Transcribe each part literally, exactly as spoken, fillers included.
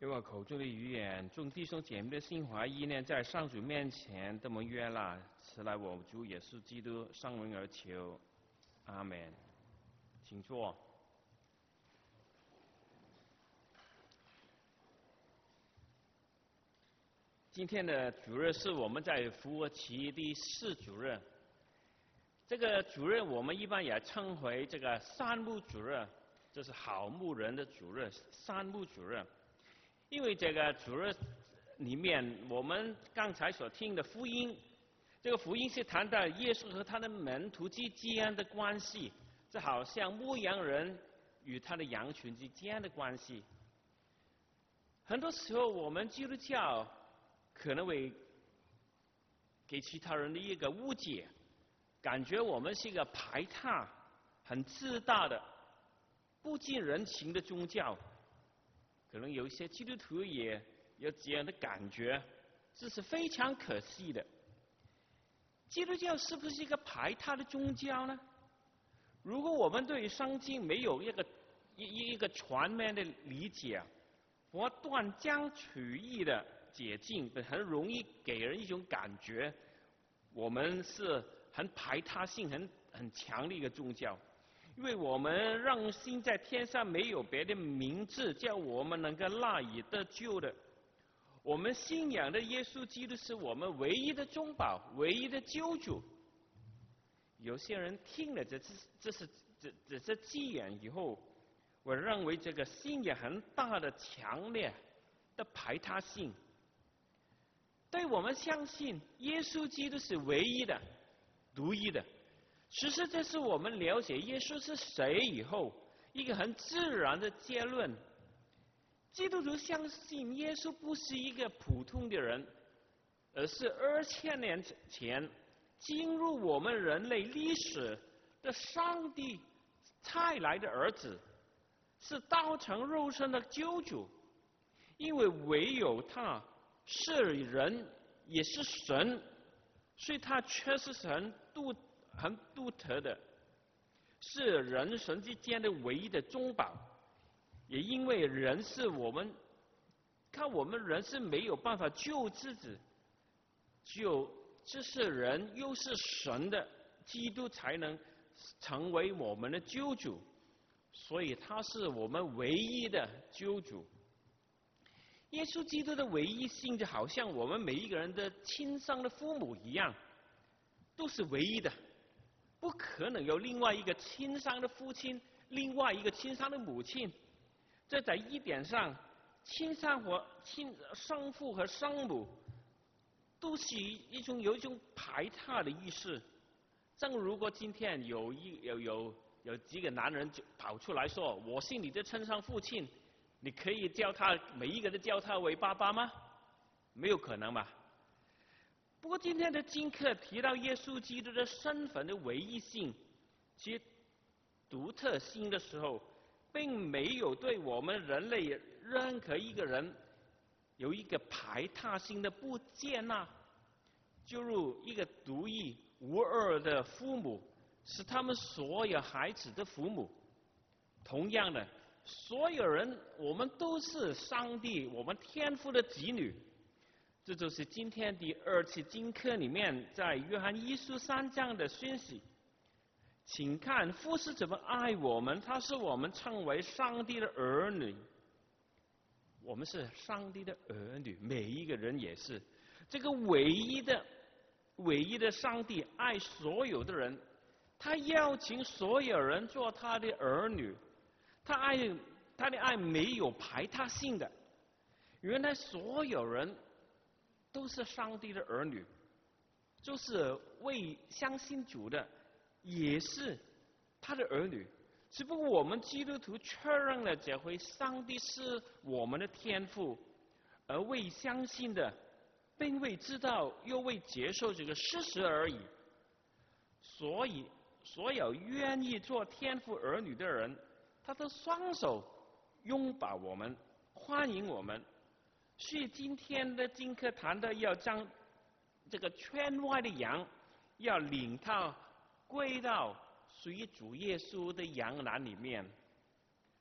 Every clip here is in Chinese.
用我口中的语言，众弟兄姐妹的心怀意念，在上主面前这么悦纳，此来我主耶稣基督上荣而求，阿门。请坐。今天的主日是我们在复活期第四主日，这个主日我们一般也称为这个三牧主日，这是好牧人的主日，三牧主日。因为这个主日里面，我们刚才所听的福音，这个福音是谈到耶稣和他的门徒之间的关系，这好像牧羊人与他的羊群之间的关系。很多时候，我们基督教可能会给其他人的一个误解，感觉我们是一个排他、很自大的、不近人情的宗教。可能有一些基督徒也有这样的感觉，这是非常可惜的。基督教是不是一个排他的宗教呢？如果我们对圣经没有一个一一个全面的理解，我断章取义的解经，很容易给人一种感觉，我们是很排他性很很强的一个宗教。因为我们让心在天上没有别的名字叫我们能够赖以得救的，我们信仰的耶稣基督是我们唯一的中保，唯一的救主。有些人听了这这是这这这字眼以后，我认为这个信仰很大的强烈的排他性。对我们相信耶稣基督是唯一的、独一的。其实这是我们了解耶稣是谁以后一个很自然的结论。基督徒相信耶稣不是一个普通的人，而是二千年前进入我们人类历史的上帝差来的儿子，是道成肉身的救主。因为唯有他是人也是神，所以他确实是很独很独特的，是人神之间的唯一的中保。也因为人是我们看我们人是没有办法救自己，只有这是人又是神的基督才能成为我们的救主，所以他是我们唯一的救主。耶稣基督的唯一性就好像我们每一个人的亲生的父母一样，都是唯一的，不可能有另外一个亲生的父亲，另外一个亲生的母亲。这在一点上，亲生和亲生父和生母都是一种有一种排他的意识。正如果今天有一有有有几个男人就跑出来说我是你的亲生父亲，你可以叫他每一个都叫他为爸爸吗？没有可能吧。不过今天的经课提到耶稣基督的身份的唯一性及独特性的时候，并没有对我们人类任何一个人有一个排他性的不接纳。就如一个独一无二的父母是他们所有孩子的父母，同样的，所有人我们都是上帝我们天父的子女。这就是今天第二次经课里面在约翰一书三章的讯息。请看父是怎么爱我们，他是我们称为上帝的儿女。我们是上帝的儿女，每一个人也是。这个唯一的唯一的上帝爱所有的人，他邀请所有人做他的儿女，他爱他的爱没有排他性的。原来所有人都是上帝的儿女，就是为相信主的也是他的儿女。只不过我们基督徒确认了这回上帝是我们的天父，而未相信的并未知道又未接受这个事实而已。所以所有愿意做天父儿女的人，他都双手拥抱我们，欢迎我们。所以今天的经课谈的要将这个圈外的羊要领到归到属于主耶稣的羊栏里面。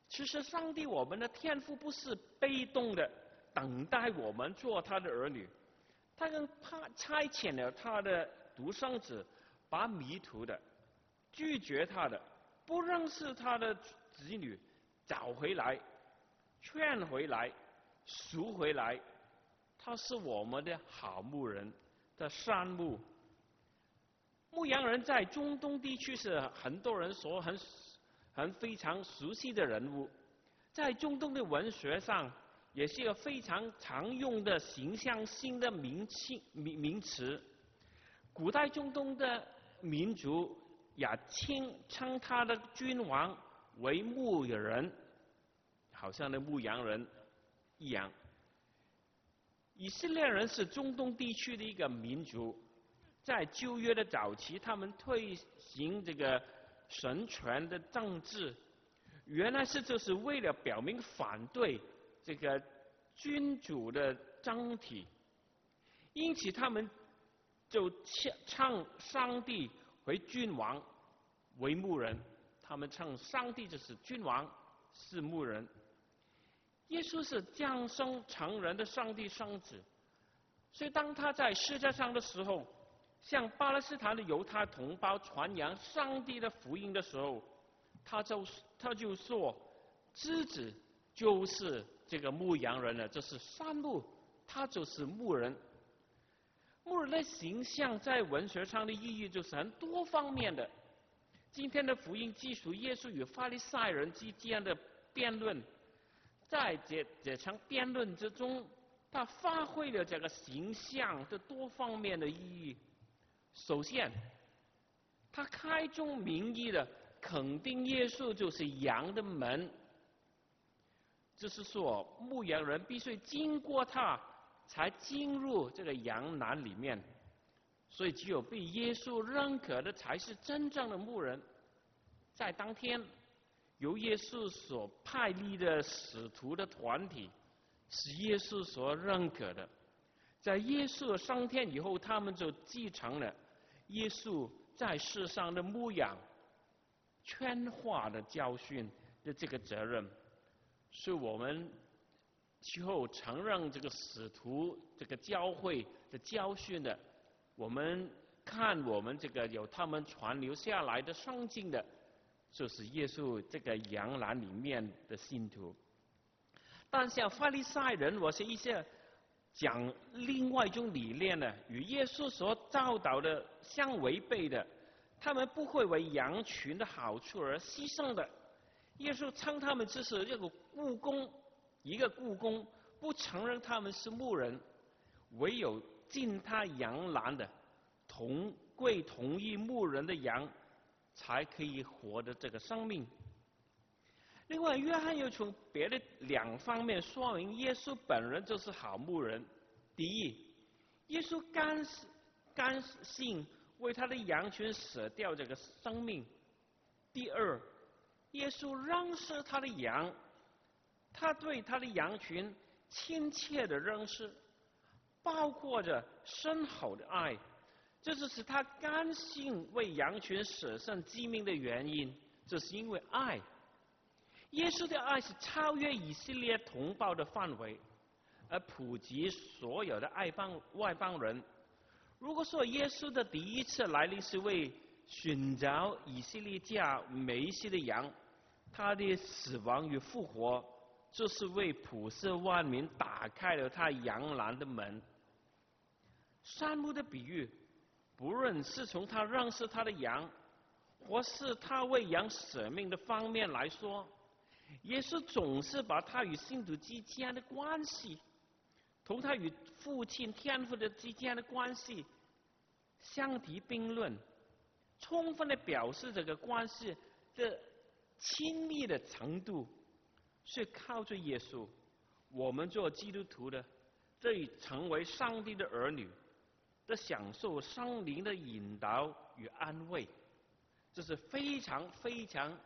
其实上帝我们的天父不是被动的等待我们做他的儿女，他更差差遣了他的独生子，把迷途的、拒绝他的、不认识他的子女找回来、劝回来、赎回来。他是我们的好牧人的善牧。牧羊人在中东地区是很多人所很很非常熟悉的人物，在中东的文学上也是一个非常常用的形象性的名词名名词。古代中东的民族也称称他的君王为牧羊人，好像那牧羊人一样。以色列人是中东地区的一个民族，在旧约的早期，他们推行这个神权的政治，原来是就是为了表明反对这个君主的政体，因此他们就称上帝为君王，为牧人。他们称上帝就是君王，是牧人。耶稣是降生成人的上帝圣子，所以当他在世界上的时候，向巴勒斯坦的犹太同胞传扬上帝的福音的时候，他就他就说，枝子就是这个牧羊人了，这是山牧，他就是牧人。牧人的形象在文学上的意义就是很多方面的。今天的福音记述耶稣与法利赛人之间的辩论，在这这场辩论之中，他发挥了这个形象的多方面的意义。首先，他开宗明义的肯定耶稣就是羊的门，就是说牧羊人必须经过他才进入这个羊栏里面，所以只有被耶稣认可的才是真正的牧人。在当天，由耶稣所派立的使徒的团体是耶稣所认可的，在耶稣升天以后，他们就继承了耶稣在世上的牧养、劝化的教训的这个责任。所以我们其后承认这个使徒这个教会的教训的，我们看我们这个有他们传留下来的圣经的，就是耶稣这个羊栏里面的信徒。但像法利赛人或是一些讲另外一种理念呢，与耶稣所教导的相违背的，他们不会为羊群的好处而牺牲的。耶稣称他们只是一个雇工，一个雇工，不承认他们是牧人，唯有进他羊栏的同归同一牧人的羊，才可以活的这个生命。另外，约翰又从别的两方面说明耶稣本人就是好牧人。第一，耶稣甘甘心为他的羊群舍掉这个生命。第二，耶稣认识他的羊，他对他的羊群亲切的认识，包括着深厚的爱，这就是他甘心为羊群舍身机命的原因，这是因为爱。耶稣的爱是超越以色列同胞的范围，而普及所有的外邦外邦人。如果说耶稣的第一次来临是为寻找以色列家梅西的羊，他的死亡与复活，就是为普世万民打开了他羊栏的门。山牧的比喻，不论是从他认识他的羊，或是他为羊舍命的方面来说，耶稣总是把他与信徒之间的关系，同他与父亲天父的之间的关系相提并论，充分的表示这个关系的亲密的程度。是靠着耶稣，我们做基督徒的，得以成为上帝的儿女，得享受圣灵的引导与安慰，这是非常非常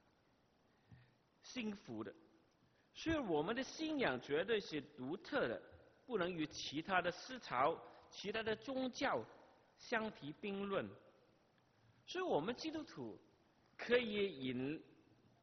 幸福的。所以我们的信仰绝对是独特的，不能与其他的思潮、其他的宗教相提并论。所以我们基督徒可以引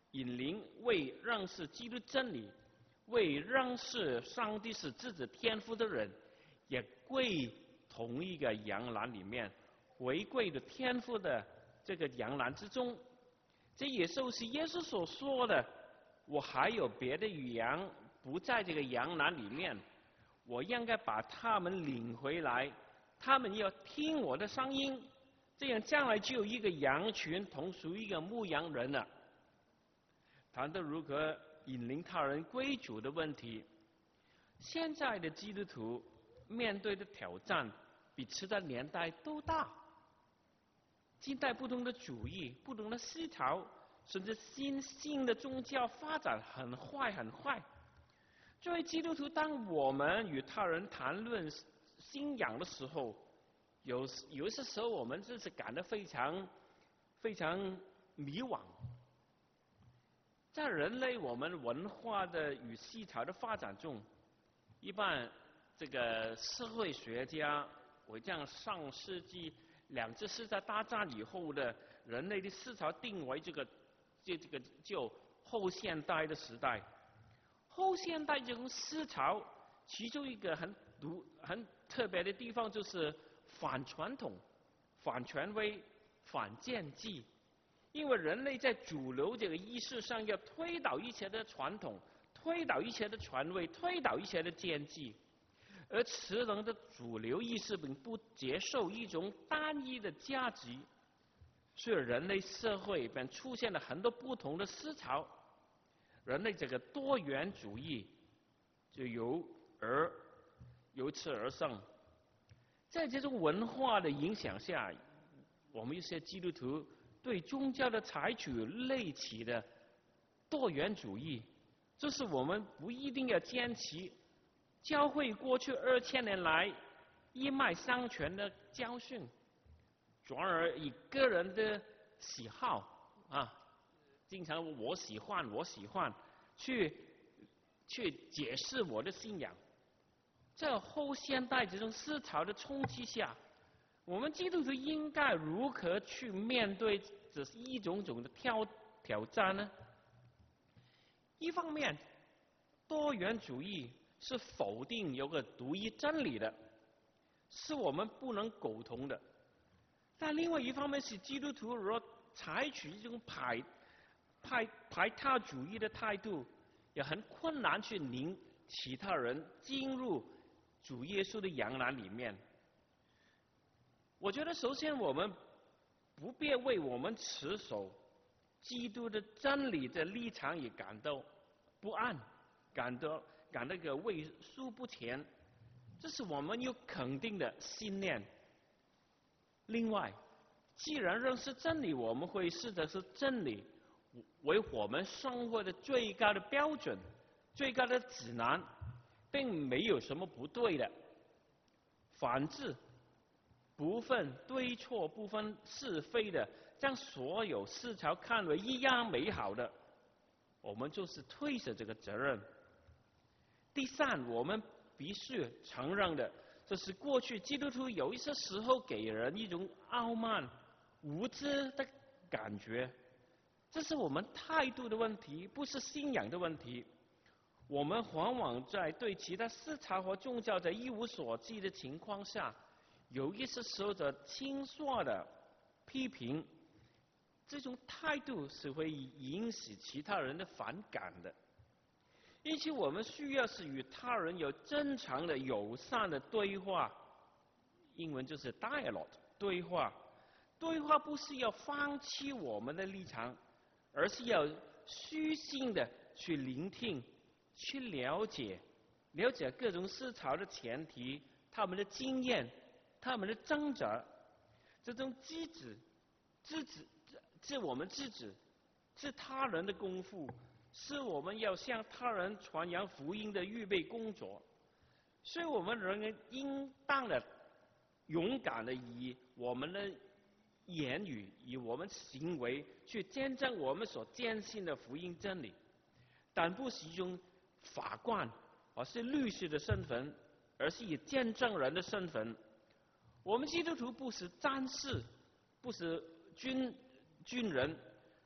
引领为认识基督真理、为认识上帝是自己天赋的人，也归同一个羊栏里面，回归的天赋的这个羊栏之中。这也就是耶稣所说的：我还有别的羊不在这个羊栏里面，我应该把他们领回来，他们要听我的声音，这样将来就有一个羊群同属一个牧羊人了。谈到如何引领他人归主的问题，现在的基督徒面对的挑战比其他年代都大。近代不同的主义、不同的思潮，甚至新兴的宗教发展很快很快。作为基督徒，当我们与他人谈论信仰的时候，有有些时候我们就是感到非常非常迷惘。在人类我们文化的与思潮的发展中，一般这个社会学家会将上世纪两次世界大战以后的人类的思潮定为这个这这个叫后现代的时代。后现代这种思潮，其中一个很独很特别的地方就是反传统、反权威、反建制。因为人类在主流这个意识上要推倒一切的传统，推倒一切的权威，推倒一切的建制，而此人的主流意识并不接受一种单一的价值，所以人类社会便出现了很多不同的思潮，人类这个多元主义就由而由此而生。在这种文化的影响下，我们一些基督徒对宗教的采取类似的多元主义，就是我们不一定要坚持教会过去二千年来一脉相传的教训，转而以个人的喜好啊，经常我喜欢我喜欢去去解释我的信仰。在后现代这种思潮的冲击下，我们基督徒应该如何去面对这一种种的挑挑战呢？一方面，多元主义是否定有个独一真理的，是我们不能苟同的；但另外一方面，是基督徒如果采取这种排排排他主义的态度，也很困难去领其他人进入主耶稣的羊栏里面。我觉得首先我们不必为我们持守基督的真理的立场也感到不安，感到感到个畏缩不前，这是我们有肯定的信念。另外，既然认识真理，我们会视的是真理为我们生活的最高的标准、最高的指南，并没有什么不对的。反之，不分对错、不分是非的，将所有思潮看为一样美好的，我们就是推卸这个责任。第三，我们必须承认的，就是过去基督徒有一些时候给人一种傲慢、无知的感觉，这是我们态度的问题，不是信仰的问题。我们往往在对其他思潮和宗教在一无所知的情况下，有一些时候的轻率的批评，这种态度是会引起其他人的反感的。因此，我们需要是与他人有真诚的、友善的对话，英文就是 dialogue 对话。对话不是要放弃我们的立场，而是要虚心的去聆听、去了解、了解各种思潮的前提、他们的经验、他们的挣扎。这种知止、知止、知我们知止、知他人的功夫，是我们要向他人传扬福音的预备工作。所以我们人应当的勇敢的以我们的言语、以我们行为去见证我们所坚信的福音真理，但不是用法官或是律师的身份，而是以见证人的身份。我们基督徒不是战士，不是军军人，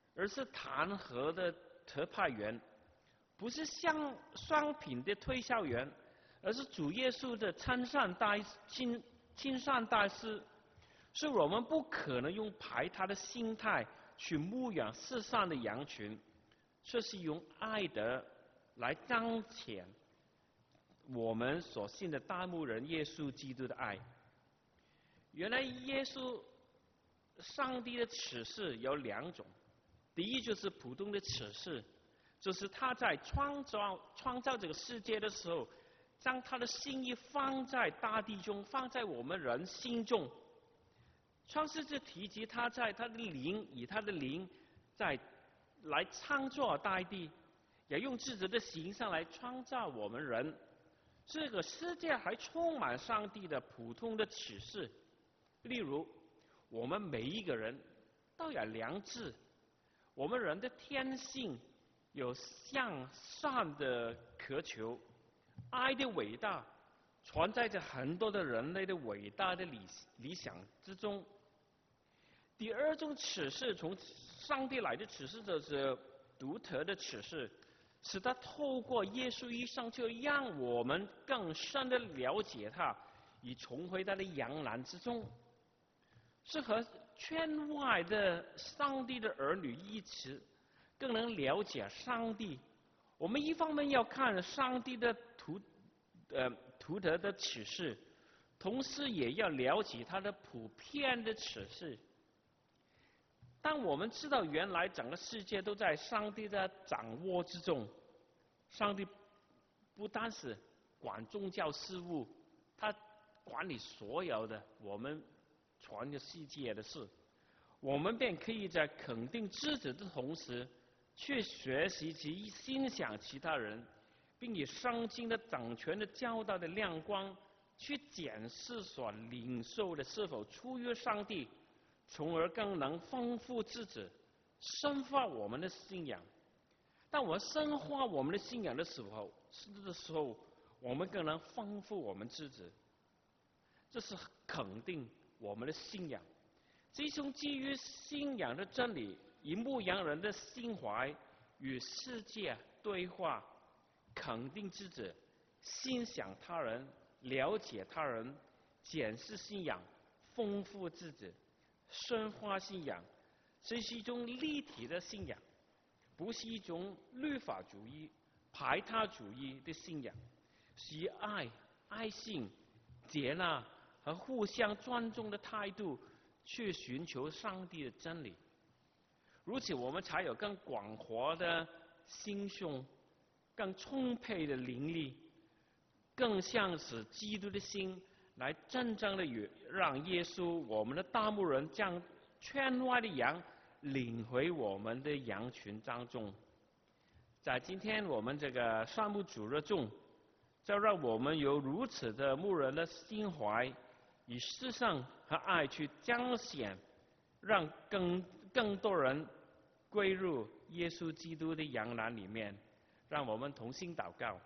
而是弹劾的特派员，不是像商品的推销员，而是主耶稣的亲善大亲亲善大师。是我们不可能用排他的心态去牧养世上的羊群，这是用爱德来彰显我们所信的大牧人耶稣基督的爱。原来耶稣上帝的启示有两种，第一就是普通的启示，就是他在创造创造这个世界的时候，将他的心意放在大地中，放在我们人心中。创世纪提及他在他的灵，以他的灵在来创造大地，也用自己的形象来创造我们人。这个世界还充满上帝的普通的启示，例如我们每一个人都有良知，我们人的天性有向善的渴求，爱的伟大存在着很多的人类的伟大的理理想之中。第二种启示，从上帝来的启示，就是独特的启示，使他透过耶稣一生，就让我们更深的了解他，以重回他的羊栏之中，是和圈外的上帝的儿女一起，更能了解上帝。我们一方面要看上帝的图呃图特的启示，同时也要了解他的普遍的启示。当我们知道原来整个世界都在上帝的掌握之中，上帝不单是管宗教事务，他管理所有的我们全个世界的事，我们便可以在肯定自己的同时，去学习及欣赏其他人，并以圣经的掌权的教导的亮光，去检视所领受的是否出于上帝，从而更能丰富自己，深化我们的信仰。当我们深化我们的信仰的时候，的时候，我们更能丰富我们自己。这是肯定我们的信仰。这种基于信仰的真理，以牧羊人的心怀与世界对话，肯定自己，欣赏他人，了解他人，检视信仰，丰富自己，深化信仰，这是一种立体的信仰，不是一种律法主义、排他主义的信仰，是以爱、爱心、接纳和互相尊重的态度去寻求上帝的真理。如此，我们才有更广阔的心胸，更充沛的灵力，更像是基督的心，来真正的让耶稣我们的大牧人将圈外的羊领回我们的羊群当中。在今天我们这个善牧主日中，就让我们有如此的牧人的心怀，以世上和爱去彰显，让更更多人归入耶稣基督的羊栏里面。让我们同心祷告。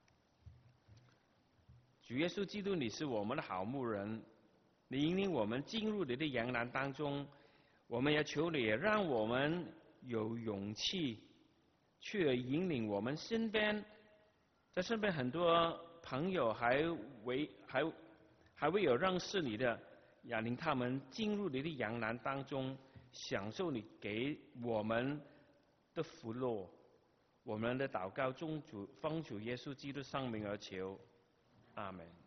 主耶稣基督，你是我们的好牧人，你引领我们进入你的羊栏当中，我们也求你让我们有勇气去引领我们身边，在身边很多朋友还未还还未有认识你的，也令他们进入你的羊栏当中，享受你给我们的福乐。我们的祷告中主奉主耶稣基督圣名而求，阿门。